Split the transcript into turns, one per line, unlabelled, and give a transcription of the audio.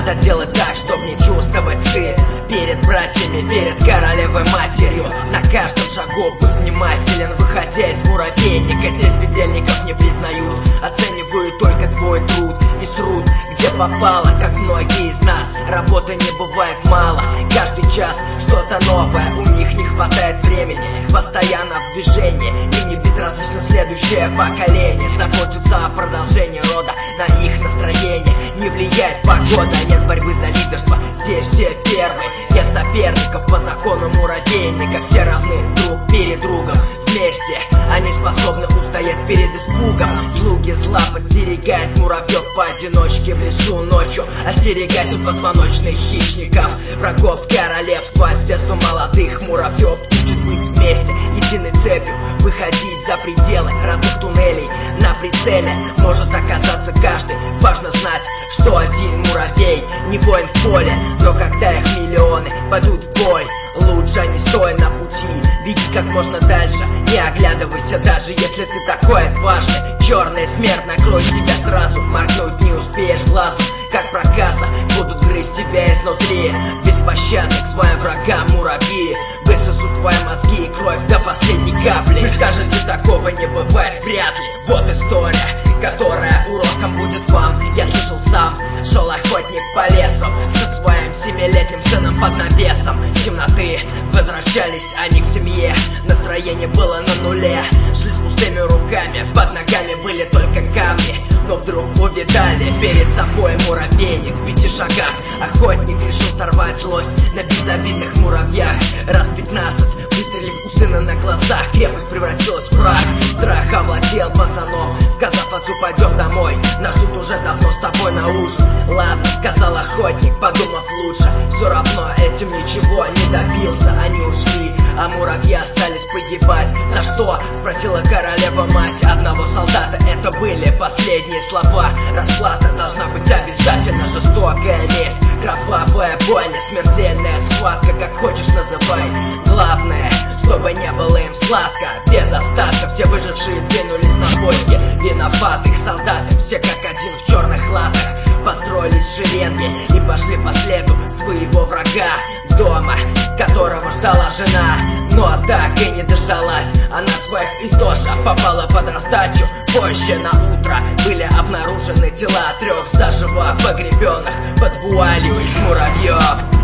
Надо делать так, чтобы не чувствовать стыд перед братьями, перед королевой матерью. На каждом шагу будь внимателен, выходя из муравейника. Здесь бездельников не признают, оценивают только твой труд. Не срут, где попало, как многие из нас. Работы не бывает мало, каждый час что-то новое. У них не хватает времени, постоянно в движении. И не безразлично следующее поколение. Заботятся о продолжении рода, на их настроение не влияет погода. Нет борьбы за лидерство, здесь все первые. Нет соперников по закону муравейника. Все равны друг перед другом. Вместе они способны устоять перед испугом. Слуги зла подстерегают муравьев поодиночке в лесу ночью. Остерегайся позвоночных хищников, врагов королевства. Естественно, молодых муравьев учат быть вместе, единой цепью, выходить за пределы родных туннелей. На прицеле может оказаться каждый. Важно знать, что один муравей не воин в поле, но когда их миллионы пойдут в бой, лучше не стой на пути, веди как можно дальше, не оглядывайся, даже если ты такой отважный. Черная смерть накроет тебя сразу, моргнуть не успеешь глазом, как проказа, будут грызть тебя изнутри. Беспощадны к своим врагам муравьи, высосут твои мозги и кровь до последней капли. Вы скажете, такого не бывает, вряд ли. Вот история, которая уроком будет вам. Я слышал сам, шел охотник по лесу со своим 7-летним сыном под навесом. В темноты возвращались они к семье, настроение было на нуле. Шли с пустыми руками, под ногами были только камни. Но вдруг увидали перед собой муравейник в 5 шагах. Охотник решил сорвать злость на безобидных муравьях. Раз 15, выстрелив у сына на глазах, крепость превратилась в прах. Страх овладел пацаном, сказав отцу: пойдем домой, нас ждут уже давно с тобой на ужин. Ладно, сказал охотник, подумав лучше, все равно этим ничего не добился. Они ушли, а муравьи остались погибать. За что? Спросила королева мать одного солдата. Это были последние слова. Расплата должна быть обязательно, жестокая месть, кровавая бойня, смертельная схватка, как хочешь называй. Главное, чтобы не было им сладко. Без остатка все выжившие двинулись на поиски виноватых. Солдаты все как один в черных латах построились в шеренги и пошли по следу своего врага, дома которого ждала жена. Но так и не дождалась она своих и тоже попала под раздачу. Позже на утро были обнаружены тела 3 заживо погребенных под вуалью из муравьев.